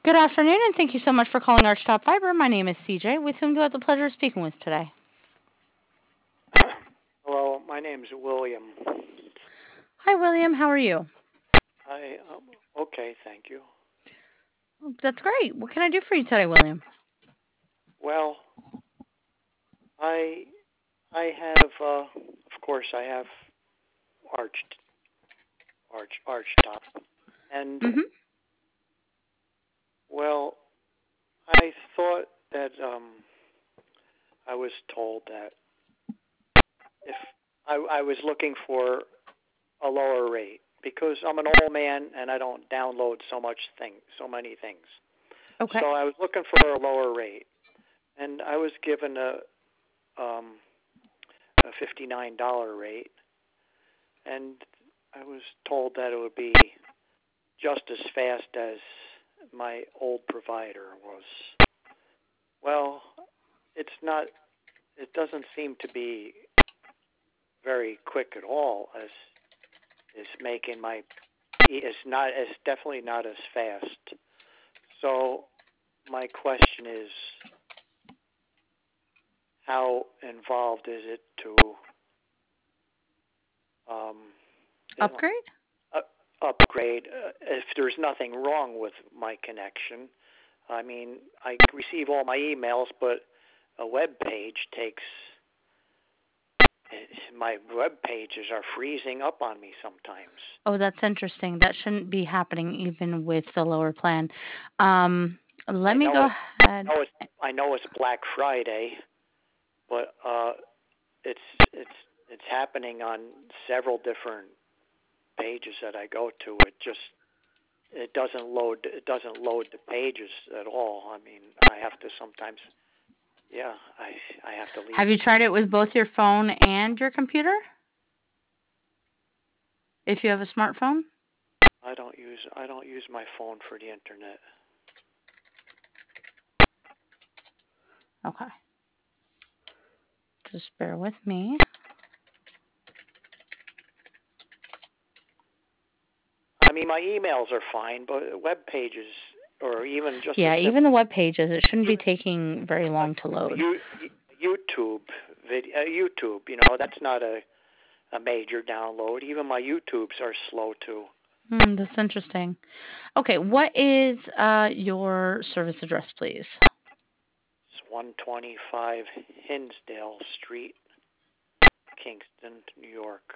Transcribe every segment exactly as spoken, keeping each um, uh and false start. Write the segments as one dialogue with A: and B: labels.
A: Good afternoon, and thank you so much for calling Archtop Fiber. My name is C J, with whom do I have the pleasure of speaking with today?
B: Hello, my name's William.
A: Hi, William. How are you?
B: I um, okay, thank you.
A: That's great. What can I do for you today, William?
B: Well, I I have uh, of course I have arched arch arch top, and
A: Mm-hmm.
B: well, I thought that um I was told that if I I was looking for a lower rate because I'm an old man and I don't download so much thing so many things.
A: Okay.
B: So I was looking for a lower rate, and I was given a um a fifty-nine dollar rate, and I was told that it would be just as fast as my old provider was. Well, it's not. It doesn't seem to be very quick at all. As is making my. It's not. It's definitely not as fast. So my question is, how involved is it to um,
A: Upgrade?
B: uh, upgrade uh, if there's nothing wrong with my connection? I mean, I receive all my emails, but a web page takes. My web pages are freezing up on me sometimes.
A: Oh, that's interesting. That shouldn't be happening even with the lower plan. Um, let
B: I
A: me
B: know
A: go
B: it.
A: ahead.
B: I know it's. I know it's Black Friday, but uh, it's it's it's happening on several different pages that I go to. It just it doesn't load. It doesn't load the pages at all. I mean, I have to sometimes. Yeah, I I have to leave.
A: Have you tried it with both your phone and your computer? If you have a smartphone?
B: I don't use I don't use my phone for the internet.
A: Okay. Just bear with me.
B: I mean, my emails are fine, but web pages or even just a
A: Yeah, even the
B: simple
A: web pages, it shouldn't
B: you,
A: be taking very
B: a,
A: long to load.
B: you, YouTube video, uh, YouTube. You know, that's not a a major download. Even my YouTubes are slow too.
A: Hmm, that's interesting. Okay, what is uh, your service address, please?
B: It's one twenty-five Hinsdale Street, Kingston, New York.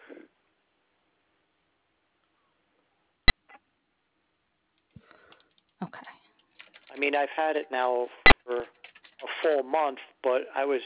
A: Okay.
B: I mean, I've had it now for a full month, but I was,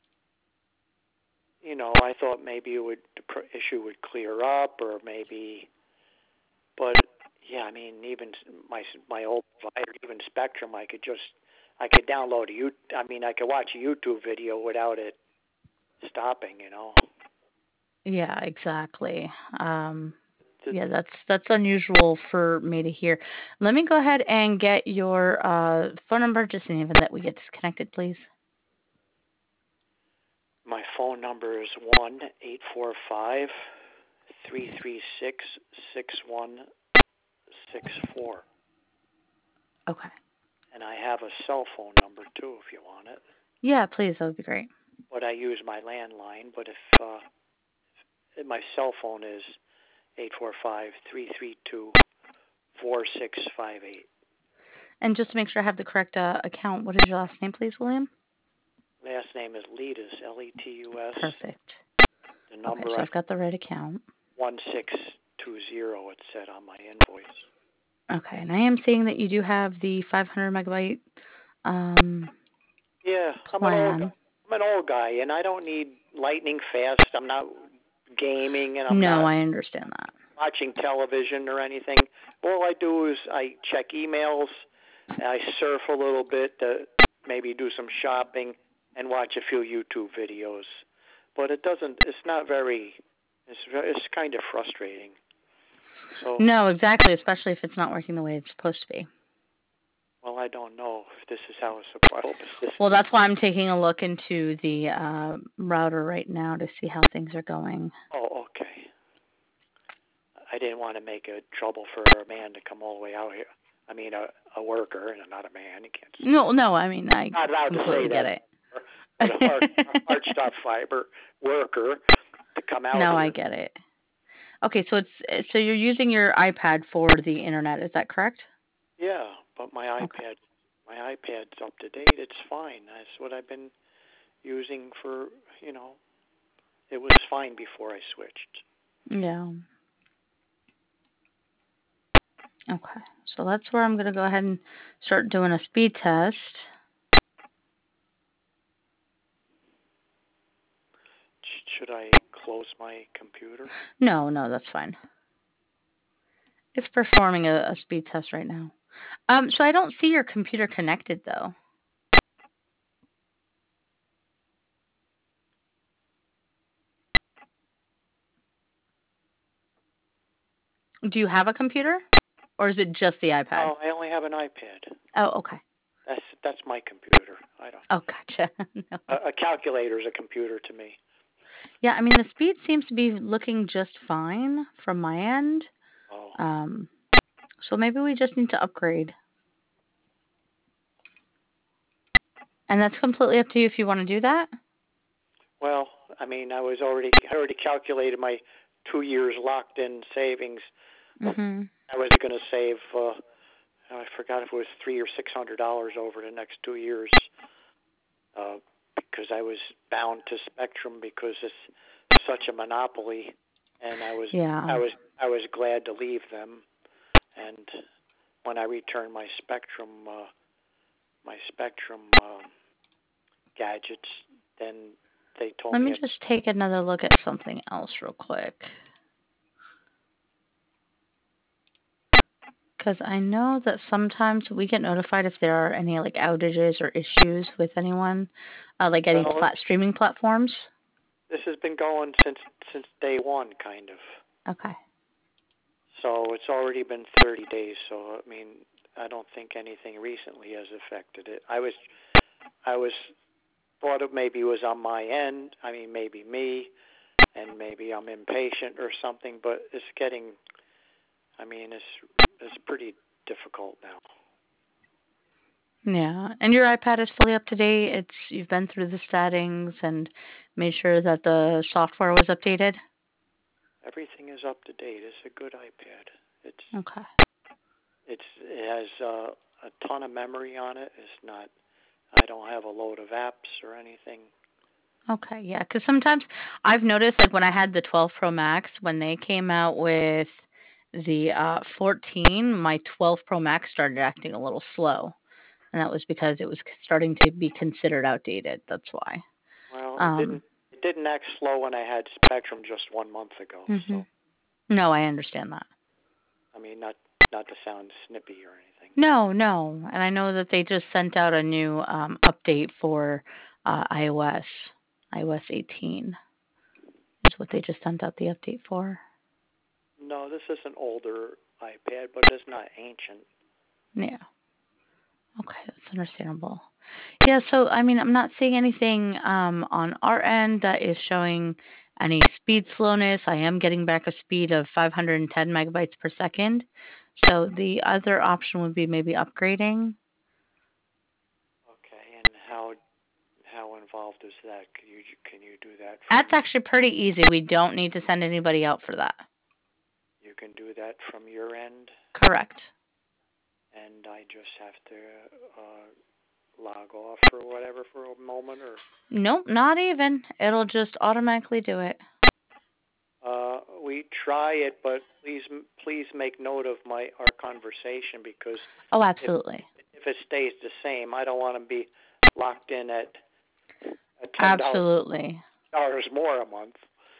B: you know, I thought maybe it would the issue would clear up, or maybe, but yeah, I mean, even my my old provider, even Spectrum, I could just I could download a you. I mean, I could watch a YouTube video without it stopping. You know.
A: Yeah, exactly. Um,
B: The,
A: yeah, that's that's unusual for me to hear. Let me go ahead and get your uh, phone number just in the event that we get disconnected, please.
B: my phone number is one eight four five three three six six one six four,
A: Okay.
B: and I have a cell phone number too if you want it.
A: Yeah, please, that would be great.
B: But I use my landline. But if uh, my cell phone is eight four five three three two four six five eight.
A: And just to make sure I have the correct uh, account, what is your last name, please, William?
B: Last name is Letus, L E T U S.
A: Perfect.
B: The
A: Okay,
B: number
A: so
B: I
A: I've got the right account.
B: one six two zero. It said on my invoice.
A: Okay, and I am seeing that you do have the five hundred megabyte um,
B: Yeah, I'm an old guy.
A: plan.
B: I'm an old guy, and I don't need lightning fast. I'm not gaming, and I'm
A: No,
B: not
A: I understand that.
B: watching television or anything. All I do is I check emails, and I surf a little bit to maybe do some shopping and watch a few YouTube videos. But it doesn't. It's not very. It's it's kind of frustrating. So,
A: No, exactly, especially if it's not working the way it's supposed to be.
B: well, I don't know if this is how it's supposed. I hope it's this.
A: Well, that's why I'm taking a look into the uh, router right now to see how things are going.
B: Oh, okay. I didn't want to make it trouble for a man to come all the way out here. I mean, a, a worker and not a man. You can't.
A: No, no. I mean, I
B: Not allowed
A: completely
B: to say
A: get
B: that.
A: it.
B: But a hard, a hard stop fiber worker to come out
A: No,
B: here.
A: I get it. Okay, so it's so you're using your iPad for the internet. Is that correct?
B: Yeah, but my iPad,
A: Okay.
B: my iPad's up to date. It's fine. That's what I've been using for. You know, it was fine before I switched.
A: Yeah. Okay. So that's where I'm going to go ahead and start doing a speed test.
B: Should I close my computer?
A: No, no, that's fine. It's performing a, a speed test right now. Um, so I don't see your computer connected though. Do you have a computer, or is it just the iPad?
B: Oh, I only have an iPad.
A: Oh, okay.
B: That's that's my computer. I don't.
A: Oh, gotcha. No.
B: A, a calculator is a computer to me.
A: Yeah, I mean the speed seems to be looking just fine from my end.
B: Oh.
A: Um, so maybe we just need to upgrade. And that's completely up to you if you want to do that.
B: Well, I mean, I was already I already calculated my two years locked in savings.
A: Mhm.
B: I was going to save. Uh, I forgot if it was three or six hundred dollars over the next two years, uh, because I was bound to Spectrum because it's such a monopoly, and I was
A: Yeah.
B: I was I was glad to leave them. And when I returned my Spectrum uh, my Spectrum uh, gadgets, then they told
A: Let
B: me.
A: me just take another look at something else real quick. Because I know that sometimes we get notified if there are any like outages or issues with anyone, uh, like any
B: Well,
A: plat- streaming platforms.
B: this has been going since since day one, kind of.
A: Okay.
B: So it's already been thirty days. So I mean, I don't think anything recently has affected it. I was, I was thought it maybe was on my end. I mean, maybe me, and maybe I'm impatient or something. But it's getting. I mean, it's it's pretty difficult now.
A: Yeah, and your iPad is fully up to date. It's you've been through the settings and made sure that the software was updated.
B: Everything is up to date. It's a good iPad. It's
A: Okay.
B: it's it has uh, a ton of memory on it. It's not. I don't have a load of apps or anything.
A: Okay, yeah, because sometimes I've noticed, like when I had the twelve Pro Max, when they came out with the uh, fourteen, my twelve Pro Max started acting a little slow, and that was because it was starting to be considered outdated. That's why.
B: Well, it
A: Um,
B: didn't it didn't act slow when I had Spectrum just one month ago.
A: hmm
B: So
A: No, I understand that.
B: I mean, not not to sound snippy or anything.
A: No, no, and I know that they just sent out a new um, update for uh, iOS, iOS eighteen. Is what they just sent out the update for.
B: No, this is an older iPad, but it's not ancient.
A: Yeah. Okay, that's understandable. Yeah, so I mean, I'm not seeing anything um, on our end that is showing any speed slowness. I am getting back a speed of five hundred ten megabytes per second. So the other option would be maybe upgrading.
B: Okay, and how how involved is that? Can you can you do that
A: That's
B: from
A: actually pretty easy. We don't need to send anybody out for that.
B: you can do that from your end,
A: Correct.
B: and I just have to uh, log off or whatever for a moment, or
A: Nope, not even. It'll just automatically do it.
B: uh, we try it, but please please make note of my our conversation because
A: Oh,
B: if
A: absolutely.
B: if it stays the same, I don't want to be locked in at at ten dollars
A: Absolutely.
B: dollars more a month.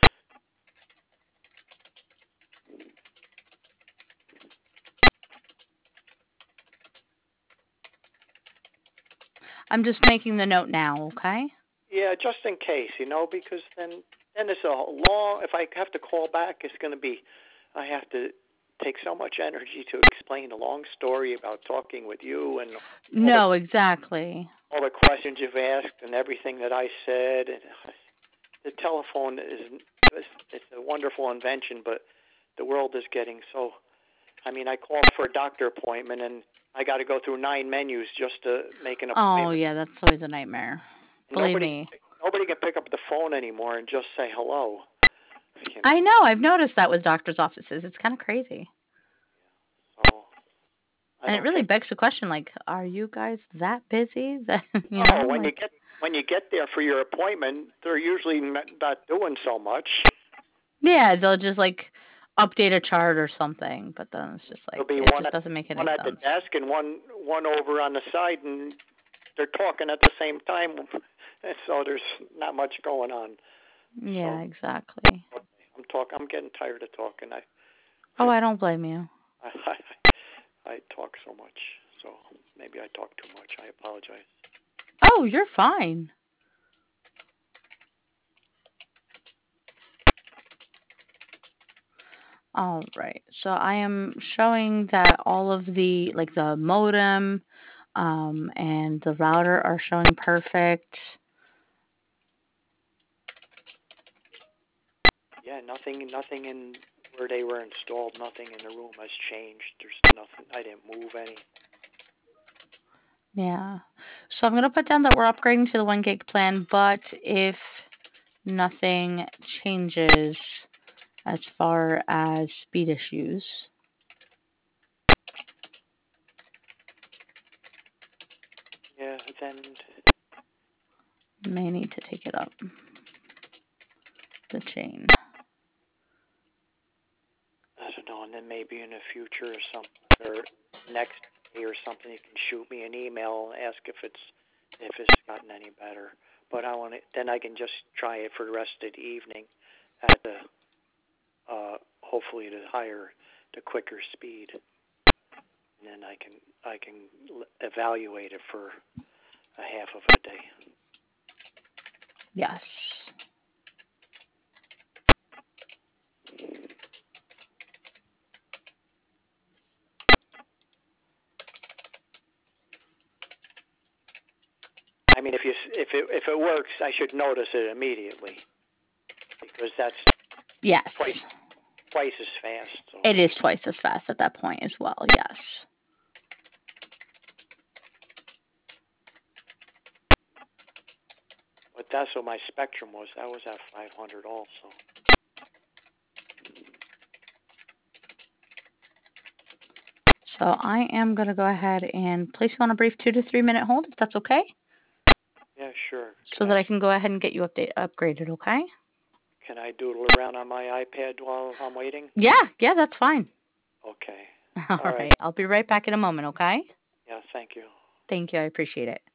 A: I'm just making the note now, okay?
B: Yeah, just in case, you know, because then then it's a long. If I have to call back, it's going to be. I have to take so much energy to explain a long story about talking with you and all the
A: No, exactly.
B: all the questions you've asked and everything that I said. And the telephone is it's a wonderful invention, but the world is getting so. I mean, I called for a doctor appointment, and I got to go through nine menus just to make an
A: Oh,
B: appointment.
A: yeah, that's always a nightmare. Believe
B: Nobody,
A: me.
B: nobody can pick up the phone anymore and just say hello. You know,
A: I know. I've noticed that with doctor's offices. It's kind of crazy.
B: so I
A: And it
B: don't
A: really
B: take.
A: begs the question, like, are you guys that busy that, you
B: Oh,
A: know,
B: when you
A: like,
B: get when you get there for your appointment, they're usually n- not doing so much.
A: yeah, they'll just like update a chart or something, but then it's just
B: There'll
A: like,
B: be
A: it
B: one
A: just
B: at
A: doesn't make any
B: one at the
A: sense.
B: desk and one one over on the side, and they're talking at the same time. So there's not much going on.
A: Yeah,
B: So
A: exactly.
B: I'm talk. I'm getting tired of talking. I
A: Oh, I don't blame you.
B: I I, I talk so much. So maybe I talk too much. I apologize.
A: Oh, you're fine. All right. So I am showing that all of the, like the modem, um, and the router are showing perfect.
B: Yeah, nothing nothing in where they were installed. Nothing in the room has changed. There's nothing. I didn't move any.
A: Yeah. So I'm going to put down that we're upgrading to the one gig plan, but if nothing changes as far as speed issues,
B: Yeah, then
A: may need to take it up the chain.
B: I don't know. And then maybe in the future or something, or next day or something, you can shoot me an email and ask if it's if it's gotten any better. But I want it. Then I can just try it for the rest of the evening at the uh, hopefully the higher, the quicker speed, and then I can I can evaluate it for a half of a day.
A: Yes.
B: I mean, if you if it if it works, I should notice it immediately because that's
A: Yes.
B: twice twice as fast. So.
A: It is twice as fast at that point as well. Yes.
B: But that's what my Spectrum was. That was at five hundred also.
A: So I am going to go ahead and place you on a brief two to three minute hold, if that's okay.
B: Yeah, sure.
A: So
B: Can
A: that
B: I,
A: I can go ahead and get you update upgraded, okay?
B: can I doodle around on my iPad while I'm waiting?
A: Yeah, yeah, that's fine.
B: Okay.
A: All
B: All right.
A: right. I'll be right back in a moment, okay?
B: Yeah, thank you.
A: Thank you. I appreciate it.